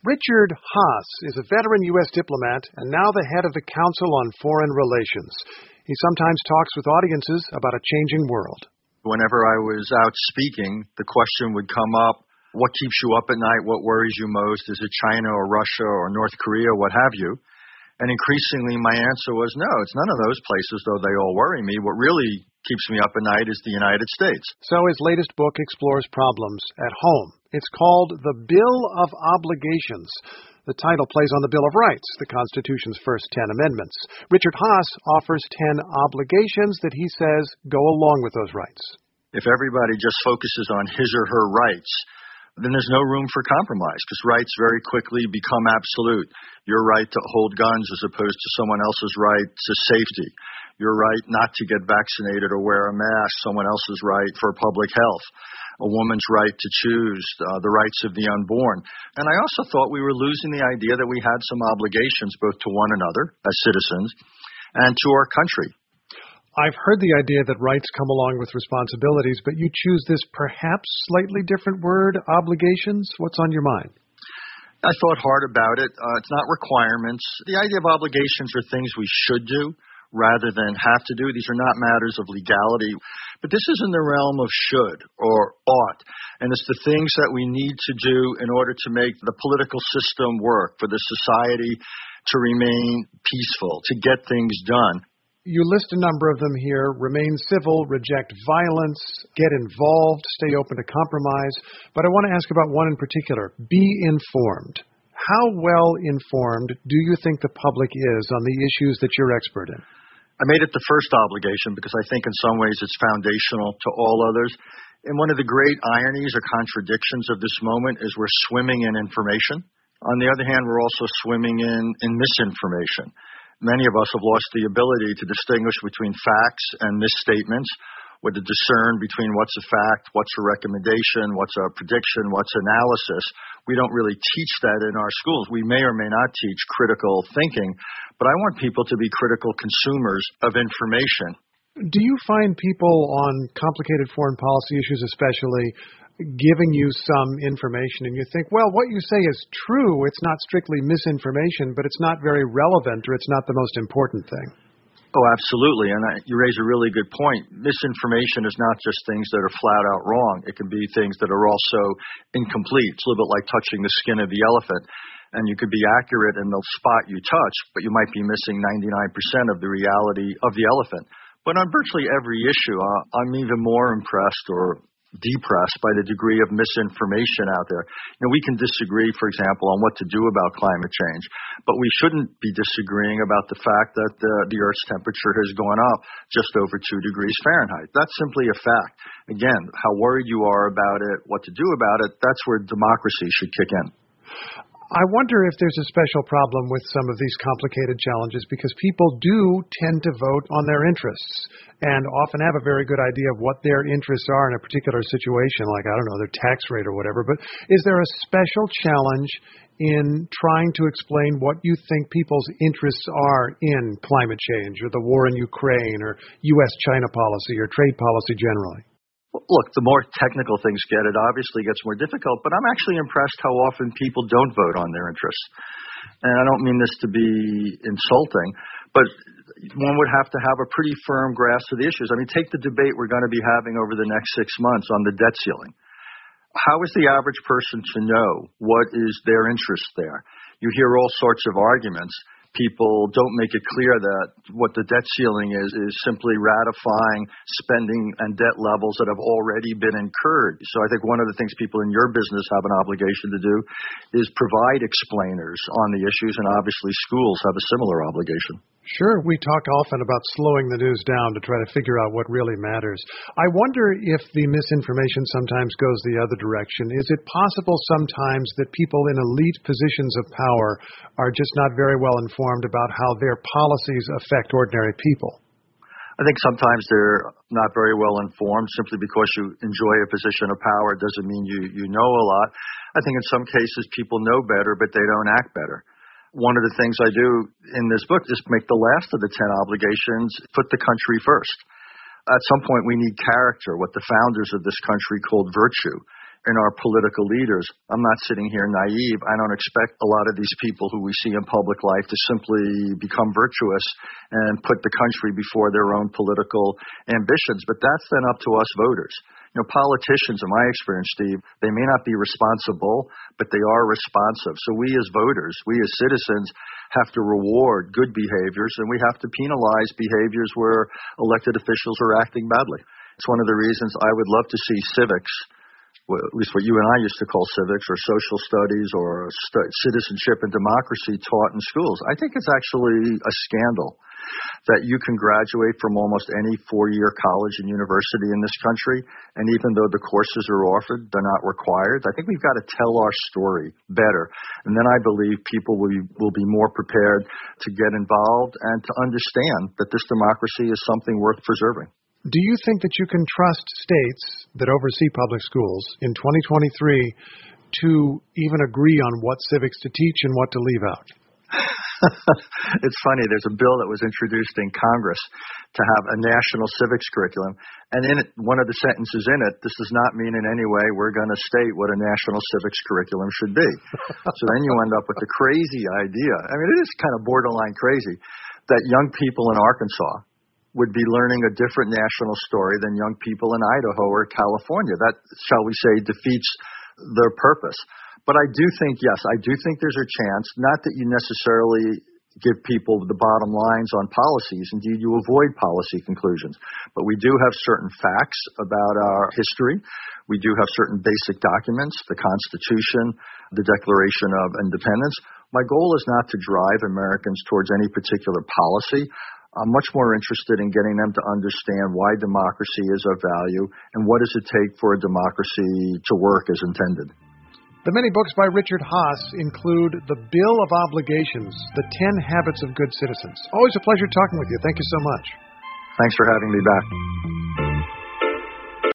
Richard Haass is a veteran U.S. diplomat and now the head of the Council on Foreign Relations. He sometimes talks with audiences about a changing world. Whenever I was out speaking, the question would come up, what keeps you up at night? What worries you most? Is it China or Russia or North Korea, what have you? And increasingly my answer was, no, it's none of those places, though they all worry me. What really keeps me up at night is the United States. So his latest book explores problems at home. It's called The Bill of Obligations. The title plays on the Bill of Rights, the Constitution's first 10 amendments. Richard Haass offers 10 obligations that he says go along with those rights. If everybody just focuses on his or her rights, then there's no room for compromise, because rights very quickly become absolute. Your right to hold guns as opposed to someone else's right to safety. Your right not to get vaccinated or wear a mask, someone else's right for public health. A woman's right to choose, the rights of the unborn. And I also thought we were losing the idea that we had some obligations both to one another as citizens and to our country. I've heard the idea that rights come along with responsibilities, but you choose this perhaps slightly different word, obligations. What's on your mind? I thought hard about it. It's not requirements. The idea of obligations are things we should do rather than have to do. These are not matters of legality. But this is in the realm of should or ought. And it's the things that we need to do in order to make the political system work, for the society to remain peaceful, to get things done. You list a number of them here: remain civil, reject violence, get involved, stay open to compromise. But I want to ask about one in particular: be informed. How well informed do you think the public is on the issues that you're expert in? I made it the first obligation because I think in some ways it's foundational to all others. And one of the great ironies or contradictions of this moment is we're swimming in information. On the other hand, we're also swimming in misinformation. Many of us have lost the ability to distinguish between facts and misstatements, or to discern between what's a fact, what's a recommendation, what's a prediction, what's analysis. We don't really teach that in our schools. We may or may not teach critical thinking, but I want people to be critical consumers of information. Do you find people on complicated foreign policy issues especially giving you some information and you think, well, what you say is true, it's not strictly misinformation, but it's not very relevant or it's not the most important thing? Oh, absolutely. And you raise a really good point. Misinformation is not just things that are flat out wrong. It can be things that are also incomplete. It's a little bit like touching the skin of the elephant. And you could be accurate in the spot you touch, but you might be missing 99% of the reality of the elephant. But on virtually every issue, I'm even more impressed or depressed by the degree of misinformation out there. We can disagree, for example, on what to do about climate change, but we shouldn't be disagreeing about the fact that the Earth's temperature has gone up just over 2 degrees Fahrenheit. That's simply a fact. Again, how worried you are about it, what to do about it, that's where democracy should kick in. I wonder if there's a special problem with some of these complicated challenges because people do tend to vote on their interests and often have a very good idea of what their interests are in a particular situation, like, I don't know, their tax rate or whatever. But is there a special challenge in trying to explain what you think people's interests are in climate change or the war in Ukraine or U.S.-China policy or trade policy generally? Look, the more technical things get, it obviously gets more difficult, but I'm actually impressed how often people don't vote on their interests. And I don't mean this to be insulting, but one would have to have a pretty firm grasp of the issues. I mean, take the debate we're going to be having over the next 6 months on the debt ceiling. How is the average person to know what is their interest there? You hear all sorts of arguments. People don't make it clear that what the debt ceiling is simply ratifying spending and debt levels that have already been incurred. So I think one of the things people in your business have an obligation to do is provide explainers on the issues, and obviously schools have a similar obligation. Sure, we talk often about slowing the news down to try to figure out what really matters. I wonder if the misinformation sometimes goes the other direction. Is it possible sometimes that people in elite positions of power are just not very well informed about how their policies affect ordinary people? I think sometimes they're not very well informed. Simply because you enjoy a position of power doesn't mean you know a lot. I think in some cases people know better, but they don't act better. One of the things I do in this book is make the last of the 10 obligations put the country first. At some point, we need character, what the founders of this country called virtue. in our political leaders. I'm not sitting here naive. I don't expect a lot of these people who we see in public life to simply become virtuous and put the country before their own political ambitions. But that's then up to us voters. Politicians, in my experience, Steve, they may not be responsible, but they are responsive. So we as voters, we as citizens, have to reward good behaviors, and we have to penalize behaviors where elected officials are acting badly. It's one of the reasons I would love to see civics, at least what you and I used to call civics or social studies or citizenship and democracy taught in schools. I think it's actually a scandal that you can graduate from almost any four-year college and university in this country, and even though the courses are offered, they're not required. I think we've got to tell our story better, and then I believe people will be more prepared to get involved and to understand that this democracy is something worth preserving. Do you think that you can trust states that oversee public schools in 2023 to even agree on what civics to teach and what to leave out? It's funny, there's a bill that was introduced in Congress to have a national civics curriculum, and in it, one of the sentences in it, this does not mean in any way we're going to state what a national civics curriculum should be. So then you end up with the crazy idea, I mean, it is kind of borderline crazy, that young people in Arkansas would be learning a different national story than young people in Idaho or California. That, shall we say, defeats their purpose. But I do think, yes, I do think there's a chance, not that you necessarily give people the bottom lines on policies. Indeed, you avoid policy conclusions. But we do have certain facts about our history. We do have certain basic documents, the Constitution, the Declaration of Independence. My goal is not to drive Americans towards any particular policy. I'm much more interested in getting them to understand why democracy is of value and what does it take for a democracy to work as intended. The many books by Richard Haass include The Bill of Obligations, The 10 Habits of Good Citizens. Always a pleasure talking with you. Thank you so much. Thanks for having me back.